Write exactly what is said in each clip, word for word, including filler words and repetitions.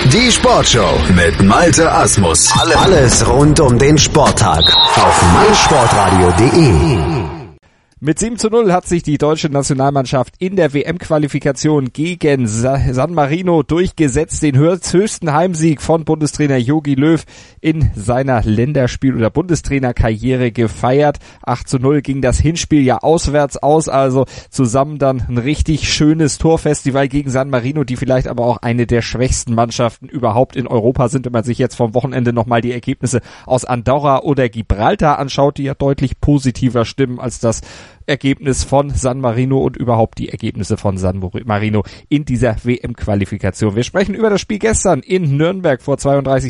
Die Sportshow mit Malte Asmus. Alles rund um den Sporttag auf meinsportradio punkt de. Mit sieben zu null hat sich die deutsche Nationalmannschaft in der W M-Qualifikation gegen San Marino durchgesetzt. Den höchsten Heimsieg von Bundestrainer Jogi Löw in seiner Länderspiel- oder Bundestrainerkarriere gefeiert. acht zu null ging das Hinspiel ja auswärts aus, also zusammen dann ein richtig schönes Torfestival gegen San Marino, die vielleicht aber auch eine der schwächsten Mannschaften überhaupt in Europa sind, wenn man sich jetzt vom Wochenende nochmal die Ergebnisse aus Andorra oder Gibraltar anschaut, die ja deutlich positiver stimmen als das Ergebnis von San Marino und überhaupt die Ergebnisse von San Marino in dieser W M-Qualifikation. Wir sprechen über das Spiel gestern in Nürnberg vor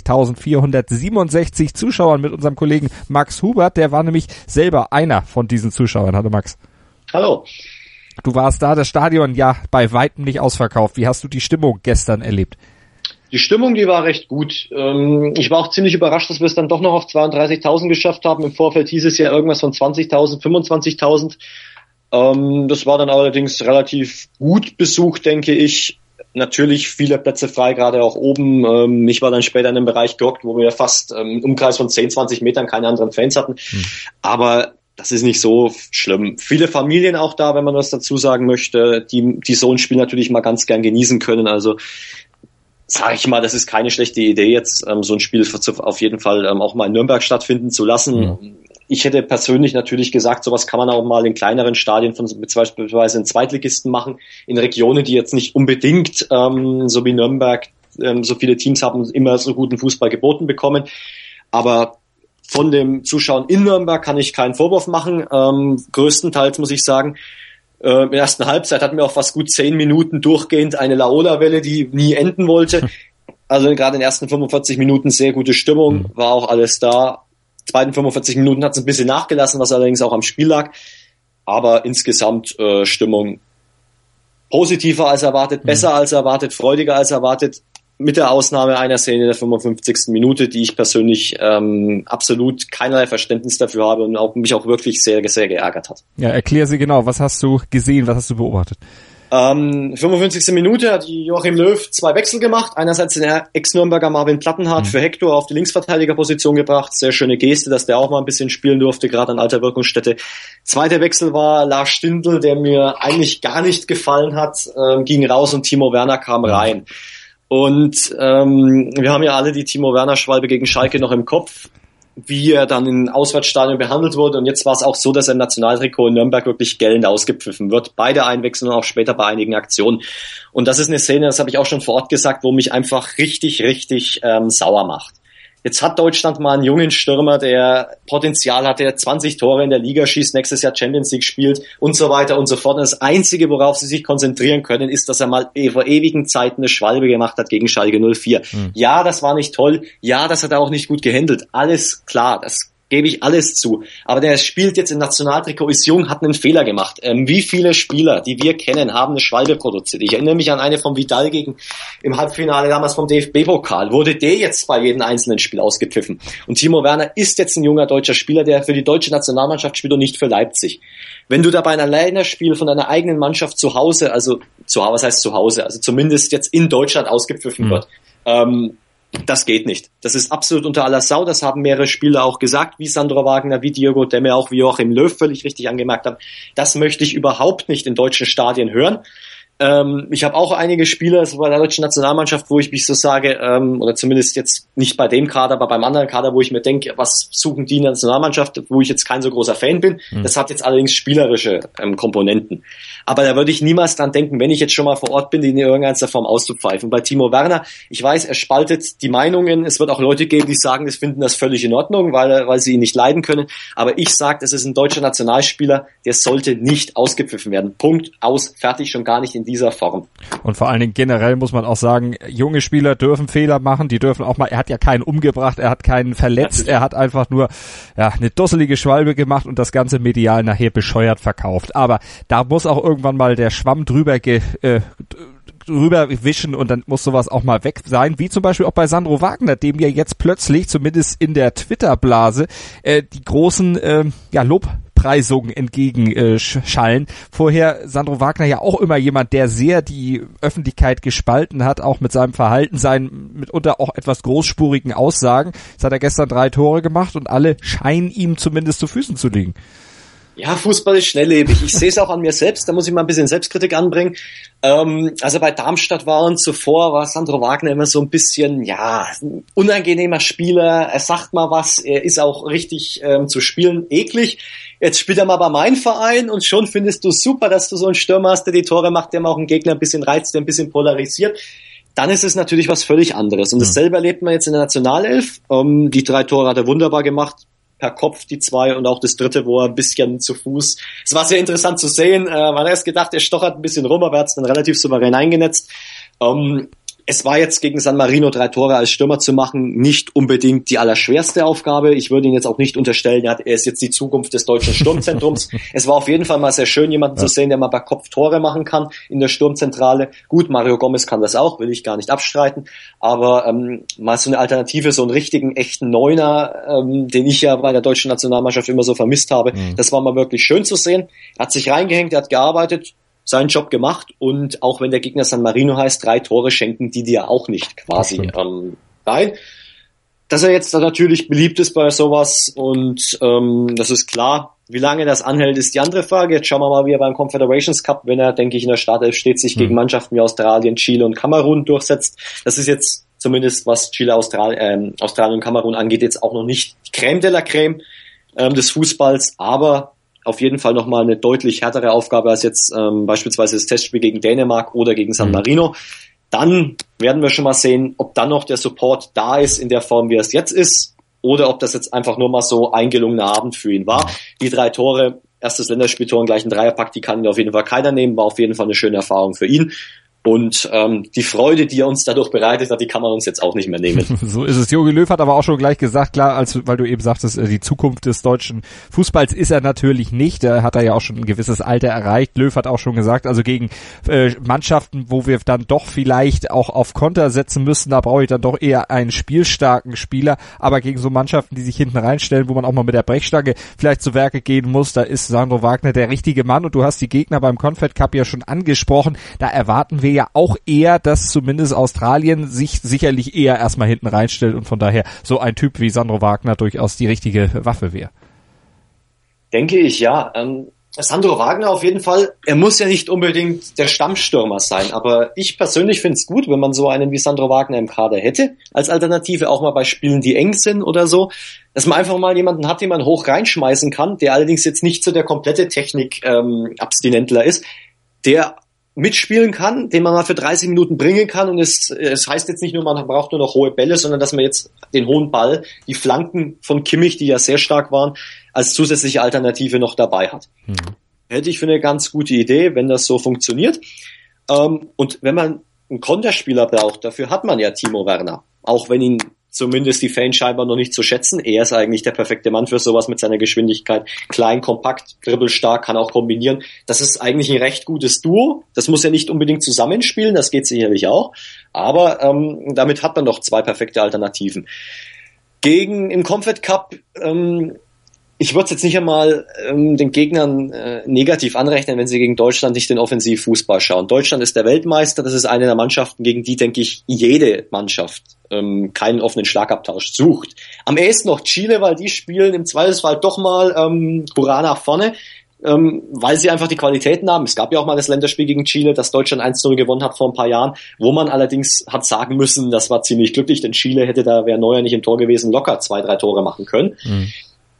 zweiunddreißigtausendvierhundertsiebenundsechzig Zuschauern mit unserem Kollegen Max Hubert. Der war nämlich selber einer von diesen Zuschauern. Hallo Max. Hallo. Du warst da, das Stadion ja bei weitem nicht ausverkauft. Wie hast du die Stimmung gestern erlebt? Die Stimmung, die war recht gut. Ich war auch ziemlich überrascht, dass wir es dann doch noch auf zweiunddreißigtausend geschafft haben. Im Vorfeld hieß es ja irgendwas von zwanzigtausend, fünfundzwanzigtausend. Das war dann allerdings relativ gut besucht, denke ich. Natürlich viele Plätze frei, gerade auch oben. Ich war dann später in einem Bereich gehockt, wo wir fast im Umkreis von zehn, zwanzig Metern keine anderen Fans hatten. Hm. Aber das ist nicht so schlimm. Viele Familien auch da, wenn man was dazu sagen möchte, die, die so ein Spiel natürlich mal ganz gern genießen können. Also sag ich mal, das ist keine schlechte Idee jetzt, ähm, so ein Spiel auf jeden Fall ähm, auch mal in Nürnberg stattfinden zu lassen. Ja. Ich hätte persönlich natürlich gesagt, sowas kann man auch mal in kleineren Stadien von beispielsweise in Zweitligisten machen, in Regionen, die jetzt nicht unbedingt, ähm, so wie Nürnberg, ähm, so viele Teams haben, immer so guten Fußball geboten bekommen. Aber von dem Zuschauen in Nürnberg kann ich keinen Vorwurf machen. Ähm, größtenteils muss ich sagen, Äh, in der ersten Halbzeit hatten wir auch fast gut zehn Minuten durchgehend eine Laola-Welle, die nie enden wollte. Also gerade in den ersten fünfundvierzig Minuten sehr gute Stimmung, war auch alles da. Zweiten fünfundvierzig Minuten hat es ein bisschen nachgelassen, was allerdings auch am Spiel lag. Aber insgesamt äh, Stimmung positiver als erwartet, besser als erwartet, freudiger als erwartet. Mit der Ausnahme einer Szene in der fünfundfünfzigsten Minute, die ich persönlich ähm, absolut keinerlei Verständnis dafür habe und auch, mich auch wirklich sehr, sehr geärgert hat. Ja, erklär sie genau. Was hast du gesehen? Was hast du beobachtet? Ähm, fünfundfünfzigste Minute hat Joachim Löw zwei Wechsel gemacht. Einerseits den Ex-Nürnberger Marvin Plattenhardt mhm. für Hector auf die Linksverteidigerposition gebracht. Sehr schöne Geste, dass der auch mal ein bisschen spielen durfte, gerade an alter Wirkungsstätte. Zweiter Wechsel war Lars Stindl, der mir eigentlich gar nicht gefallen hat, ähm, ging raus und Timo Werner kam rein. Und ähm, wir haben ja alle die Timo Werner-Schwalbe gegen Schalke noch im Kopf, wie er dann im Auswärtsstadion behandelt wurde. Und jetzt war es auch so, dass er im Nationaltrikot in Nürnberg wirklich gellend ausgepfiffen wird. Beide Einwechseln und auch später bei einigen Aktionen. Und das ist eine Szene, das habe ich auch schon vor Ort gesagt, wo mich einfach richtig, richtig ähm, sauer macht. Jetzt hat Deutschland mal einen jungen Stürmer, der Potenzial hat, der zwanzig Tore in der Liga schießt, nächstes Jahr Champions League spielt und so weiter und so fort. Und das Einzige, worauf sie sich konzentrieren können, ist, dass er mal vor ewigen Zeiten eine Schwalbe gemacht hat gegen Schalke null vier. Mhm. Ja, das war nicht toll. Ja, das hat er auch nicht gut gehandelt. Alles klar, das gebe ich alles zu. Aber der spielt jetzt im Nationaltrikot, ist jung, hat einen Fehler gemacht. Ähm, wie viele Spieler, die wir kennen, haben eine Schwalbe produziert? Ich erinnere mich an eine von Vidal gegen im Halbfinale damals vom D F B-Pokal. Wurde der jetzt bei jedem einzelnen Spiel ausgepfiffen? Und Timo Werner ist jetzt ein junger deutscher Spieler, der für die deutsche Nationalmannschaft spielt und nicht für Leipzig. Wenn du dabei ein Länderspiel von deiner eigenen Mannschaft zu Hause, also zu Hause, was heißt zu Hause, also zumindest jetzt in Deutschland ausgepfiffen mhm. wird, ähm, das geht nicht. Das ist absolut unter aller Sau. Das haben mehrere Spieler auch gesagt, wie Sandro Wagner, wie Diogo Demme, auch wie Joachim Löw völlig richtig angemerkt haben. Das möchte ich überhaupt nicht in deutschen Stadien hören. Ähm, ich habe auch einige Spieler bei der deutschen Nationalmannschaft, wo ich mich so sage, ähm, oder zumindest jetzt nicht bei dem Kader, aber beim anderen Kader, wo ich mir denke, was suchen die in der Nationalmannschaft, wo ich jetzt kein so großer Fan bin. Mhm. Das hat jetzt allerdings spielerische ähm, Komponenten. Aber da würde ich niemals dran denken, wenn ich jetzt schon mal vor Ort bin, die in irgendeiner Form auszupfeifen. Bei Timo Werner, ich weiß, er spaltet die Meinungen. Es wird auch Leute geben, die sagen, das finden das völlig in Ordnung, weil, weil sie ihn nicht leiden können. Aber ich sage, das ist ein deutscher Nationalspieler, der sollte nicht ausgepfiffen werden. Punkt, aus, fertig, schon gar nicht in dieser Form. Und vor allen Dingen generell muss man auch sagen, junge Spieler dürfen Fehler machen, die dürfen auch mal, er hat ja keinen umgebracht, er hat keinen verletzt, er hat einfach nur ja eine dusselige Schwalbe gemacht und das Ganze medial nachher bescheuert verkauft. Aber da muss auch irgendwann mal der Schwamm drüber ge, äh, drüber wischen und dann muss sowas auch mal weg sein, wie zum Beispiel auch bei Sandro Wagner, dem ja jetzt plötzlich, zumindest in der Twitter-Blase, äh, die großen äh, ja, Lob Lobpreisungen entgegenschallen. Äh, Vorher Sandro Wagner ja auch immer jemand, der sehr die Öffentlichkeit gespalten hat, auch mit seinem Verhalten, seinen mitunter auch etwas großspurigen Aussagen. Jetzt hat er gestern drei Tore gemacht und alle scheinen ihm zumindest zu Füßen zu liegen. Ja, Fußball ist schnelllebig. Ich sehe es auch an mir selbst, da muss ich mal ein bisschen Selbstkritik anbringen. Ähm, also bei Darmstadt war und zuvor war Sandro Wagner immer so ein bisschen, ja, ein unangenehmer Spieler. Er sagt mal was, er ist auch richtig ähm, zu spielen eklig. Jetzt spielt er mal bei meinem Verein und schon findest du super, dass du so einen Stürmer hast, der die Tore macht, der mal auch einen Gegner ein bisschen reizt, der ein bisschen polarisiert. Dann ist es natürlich was völlig anderes. Und dasselbe erlebt man jetzt in der Nationalelf. Ähm, die drei Tore hat er wunderbar gemacht. Per Kopf die zwei und auch das dritte, wo er ein bisschen zu Fuß. Es war sehr interessant zu sehen. Äh, man hat erst gedacht, er stochert ein bisschen rum, aber er hat es dann relativ souverän eingenetzt. Ähm, es war jetzt gegen San Marino drei Tore als Stürmer zu machen nicht unbedingt die allerschwerste Aufgabe. Ich würde ihn jetzt auch nicht unterstellen, er, hat, er ist jetzt die Zukunft des deutschen Sturmzentrums. Es war auf jeden Fall mal sehr schön, jemanden ja. zu sehen, der mal per Kopf Tore machen kann in der Sturmzentrale. Gut, Mario Gomez kann das auch, will ich gar nicht abstreiten. Aber ähm, mal so eine Alternative, so einen richtigen, echten Neuner, ähm, den ich ja bei der deutschen Nationalmannschaft immer so vermisst habe, mhm. das war mal wirklich schön zu sehen. Er hat sich reingehängt, er hat gearbeitet, seinen Job gemacht und auch wenn der Gegner San Marino heißt, drei Tore schenken die dir auch nicht quasi ähm, rein. Dass er jetzt natürlich beliebt ist bei sowas und ähm, das ist klar. Wie lange das anhält, ist die andere Frage. Jetzt schauen wir mal, wie er beim Confederations Cup, wenn er, denke ich, in der Startelf steht, sich mhm. gegen Mannschaften wie Australien, Chile und Kamerun durchsetzt. Das ist jetzt zumindest, was Chile, Austral- ähm, Australien und Kamerun angeht, jetzt auch noch nicht die Crème de la Crème ähm, des Fußballs, aber auf jeden Fall nochmal eine deutlich härtere Aufgabe als jetzt ähm, beispielsweise das Testspiel gegen Dänemark oder gegen San Marino. Dann werden wir schon mal sehen, ob dann noch der Support da ist in der Form, wie es jetzt ist, oder ob das jetzt einfach nur mal so ein gelungener Abend für ihn war. Die drei Tore, erstes Länderspieltor und gleich ein Dreierpack, die kann ihn auf jeden Fall keiner nehmen, war auf jeden Fall eine schöne Erfahrung für ihn. Und ähm, die Freude, die er uns dadurch bereitet hat, die kann man uns jetzt auch nicht mehr nehmen. So ist es. Jogi Löw hat aber auch schon gleich gesagt, klar, als weil du eben sagtest, die Zukunft des deutschen Fußballs ist er natürlich nicht. Da hat er ja auch schon ein gewisses Alter erreicht. Löw hat auch schon gesagt, also gegen äh, Mannschaften, wo wir dann doch vielleicht auch auf Konter setzen müssen, da brauche ich dann doch eher einen spielstarken Spieler. Aber gegen so Mannschaften, die sich hinten reinstellen, wo man auch mal mit der Brechstange vielleicht zu Werke gehen muss, da ist Sandro Wagner der richtige Mann. Und du hast die Gegner beim Confed Cup ja schon angesprochen. Da erwarten wir ja auch eher, dass zumindest Australien sich sicherlich eher erstmal hinten reinstellt und von daher so ein Typ wie Sandro Wagner durchaus die richtige Waffe wäre. Denke ich, ja. Ähm, Sandro Wagner auf jeden Fall, er muss ja nicht unbedingt der Stammstürmer sein, aber ich persönlich finde es gut, wenn man so einen wie Sandro Wagner im Kader hätte, als Alternative auch mal bei Spielen, die eng sind oder so, dass man einfach mal jemanden hat, den man hoch reinschmeißen kann, der allerdings jetzt nicht so der komplette Technik-Abstinentler ähm, ist, der mitspielen kann, den man mal für dreißig Minuten bringen kann und es, es heißt jetzt nicht nur, man braucht nur noch hohe Bälle, sondern dass man jetzt den hohen Ball, die Flanken von Kimmich, die ja sehr stark waren, als zusätzliche Alternative noch dabei hat. Mhm. Hätte ich für eine ganz gute Idee, wenn das so funktioniert. Ähm, und wenn man einen Konterspieler braucht, dafür hat man ja Timo Werner, auch wenn ihn zumindest die Fans scheinbar noch nicht zu schätzen. Er ist eigentlich der perfekte Mann für sowas mit seiner Geschwindigkeit. Klein, kompakt, dribbelstark, kann auch kombinieren. Das ist eigentlich ein recht gutes Duo. Das muss ja nicht unbedingt zusammenspielen, das geht sicherlich auch. Aber ähm, damit hat man doch zwei perfekte Alternativen. Gegen im Confed Cup, ähm, ich würde es jetzt nicht einmal ähm, den Gegnern äh, negativ anrechnen, wenn sie gegen Deutschland nicht den Offensivfußball schauen. Deutschland ist der Weltmeister, das ist eine der Mannschaften, gegen die, denke ich, jede Mannschaft ähm, keinen offenen Schlagabtausch sucht. Am ehesten noch Chile, weil die spielen im Zweifelsfall doch mal ähm, hurra nach vorne, ähm, weil sie einfach die Qualitäten haben. Es gab ja auch mal das Länderspiel gegen Chile, das Deutschland eins null gewonnen hat vor ein paar Jahren, wo man allerdings hat sagen müssen, das war ziemlich glücklich, denn Chile hätte, da wäre Neuer nicht im Tor gewesen, locker zwei, drei Tore machen können. Mhm.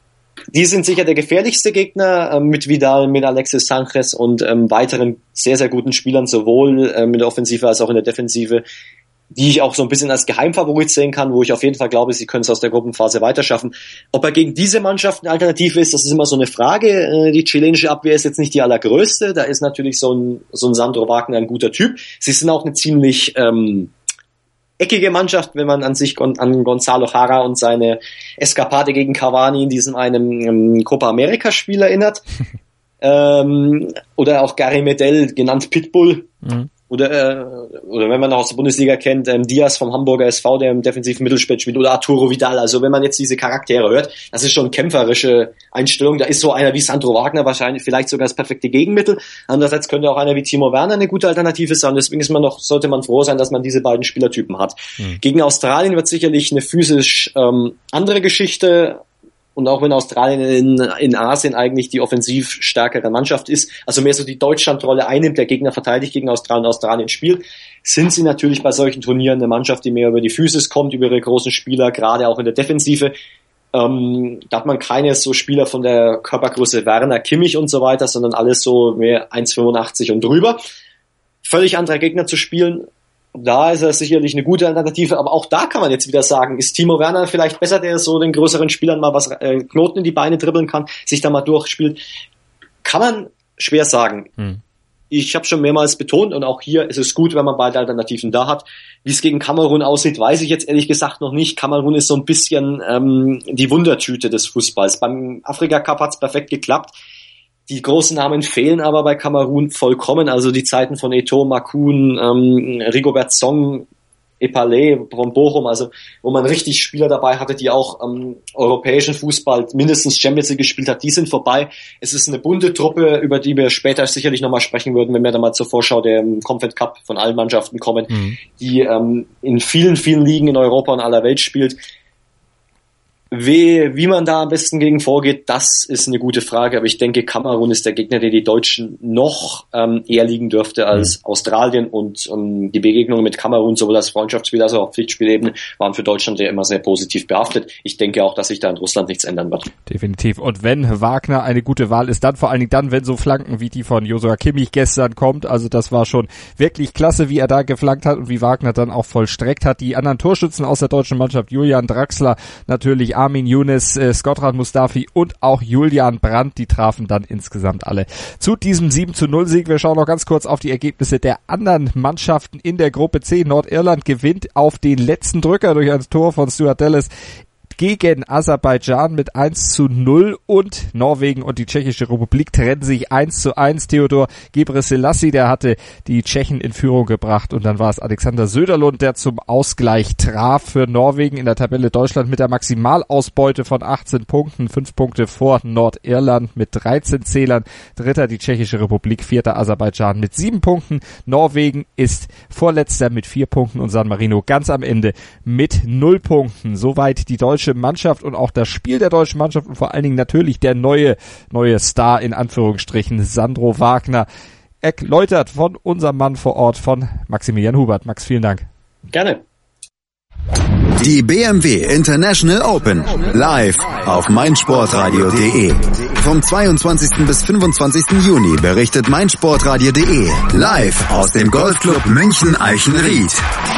Die sind sicher der gefährlichste Gegner, äh, mit Vidal, mit Alexis Sanchez und ähm, weiteren sehr, sehr guten Spielern, sowohl ähm, in der Offensive als auch in der Defensive, die ich auch so ein bisschen als Geheimfavorit sehen kann, wo ich auf jeden Fall glaube, sie können es aus der Gruppenphase weiterschaffen. Ob er gegen diese Mannschaft eine Alternative ist, das ist immer so eine Frage. Äh, die chilenische Abwehr ist jetzt nicht die allergrößte, da ist natürlich so ein, so ein Sandro Wagner ein guter Typ. Sie sind auch eine ziemlich ähm, eckige Mannschaft, wenn man an sich an Gonzalo Jara und seine Eskapade gegen Cavani in diesem einen ähm, Copa America Spiel erinnert. ähm, oder auch Gary Medel, genannt Pitbull. Mhm. oder äh, oder wenn man noch aus der Bundesliga kennt, ähm, Diaz vom Hamburger S V, der im defensiven Mittelfeld spielt, oder Arturo Vidal. Also wenn man jetzt diese Charaktere hört, das ist schon kämpferische Einstellung. Da ist so einer wie Sandro Wagner wahrscheinlich vielleicht sogar das perfekte Gegenmittel. Andererseits könnte auch einer wie Timo Werner eine gute Alternative sein. Deswegen ist man noch, sollte man froh sein, dass man diese beiden Spielertypen hat. Mhm. Gegen Australien wird sicherlich eine physisch ähm, andere Geschichte. Und auch wenn Australien in, in Asien eigentlich die offensiv stärkere Mannschaft ist, also mehr so die Deutschlandrolle einnimmt, der Gegner verteidigt gegen Australien, Australien spielt, sind sie natürlich bei solchen Turnieren eine Mannschaft, die mehr über die Physis kommt, über ihre großen Spieler, gerade auch in der Defensive. Ähm, da hat man keine so Spieler von der Körpergröße Werner, Kimmich und so weiter, sondern alles so mehr eins Komma fünfundachtzig und drüber. Völlig anderer Gegner zu spielen. Da ist er sicherlich eine gute Alternative, aber auch da kann man jetzt wieder sagen, ist Timo Werner vielleicht besser, der so den größeren Spielern mal was äh, Knoten in die Beine dribbeln kann, sich da mal durchspielt. Kann man schwer sagen. Hm. Ich habe schon mehrmals betont, und auch hier ist es gut, wenn man beide Alternativen da hat. Wie es gegen Kamerun aussieht, weiß ich jetzt ehrlich gesagt noch nicht. Kamerun ist so ein bisschen ähm, die Wundertüte des Fußballs. Beim Afrika Cup hat's perfekt geklappt. Die großen Namen fehlen aber bei Kamerun vollkommen. Also die Zeiten von Eto'o, Makun, ähm, Rigobert Song, Epalé, von Bochum, also wo man richtig Spieler dabei hatte, die auch am europäischen Fußball mindestens Champions League gespielt hat, die sind vorbei. Es ist eine bunte Truppe, über die wir später sicherlich nochmal sprechen würden, wenn wir dann mal zur Vorschau der Confed Cup von allen Mannschaften kommen, mhm. die ähm, in vielen, vielen Ligen in Europa und aller Welt spielt. Wie, wie man da am besten gegen vorgeht, das ist eine gute Frage, aber ich denke, Kamerun ist der Gegner, der die Deutschen noch ähm, eher liegen dürfte als mhm. Australien, und ähm, die Begegnungen mit Kamerun, sowohl als Freundschaftsspiel als auch auf Pflichtspielebene, waren für Deutschland ja immer sehr positiv behaftet. Ich denke auch, dass sich da in Russland nichts ändern wird. Definitiv. Und wenn Wagner eine gute Wahl ist, dann vor allen Dingen dann, wenn so Flanken wie die von Joshua Kimmich gestern kommt. Also das war schon wirklich klasse, wie er da geflankt hat und wie Wagner dann auch vollstreckt hat. Die anderen Torschützen aus der deutschen Mannschaft, Julian Draxler, natürlich Armin Younes, äh, Skotrat Mustafi und auch Julian Brandt, die trafen dann insgesamt alle zu diesem sieben zu null Sieg. Wir schauen noch ganz kurz auf die Ergebnisse der anderen Mannschaften in der Gruppe C. Nordirland gewinnt auf den letzten Drücker durch ein Tor von Stuart Dallas gegen Aserbaidschan mit eins zu null, und Norwegen und die Tschechische Republik trennen sich eins zu eins. Theodor Gebrselassie, der hatte die Tschechen in Führung gebracht, und dann war es Alexander Söderlund, der zum Ausgleich traf für Norwegen. In der Tabelle Deutschland mit der Maximalausbeute von achtzehn Punkten, fünf Punkte vor Nordirland mit dreizehn Zählern. Dritter die Tschechische Republik, vierter Aserbaidschan mit sieben Punkten. Norwegen ist vorletzter mit vier Punkten und San Marino ganz am Ende mit null Punkten. Soweit die deutsche Mannschaft und auch das Spiel der deutschen Mannschaft und vor allen Dingen natürlich der neue neue Star in Anführungsstrichen, Sandro Wagner, erläutert von unserem Mann vor Ort, von Maximilian Hubert. Max, vielen Dank. Gerne. Die B M W International Open live auf meinsportradio punkt de. Vom zweiundzwanzigsten bis fünfundzwanzigsten Juni berichtet meinsportradio punkt de live aus dem Golfclub München Eichenried.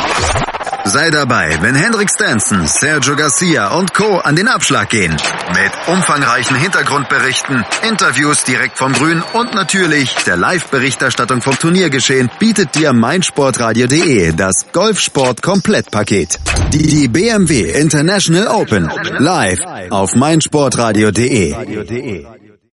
Sei dabei, wenn Henrik Stenson, Sergio Garcia und Co. an den Abschlag gehen. Mit umfangreichen Hintergrundberichten, Interviews direkt vom Grün und natürlich der Live-Berichterstattung vom Turniergeschehen bietet dir meinsportradio punkt de das Golfsport-Komplettpaket. Die, die B M W International Open live auf meinsportradio punkt de.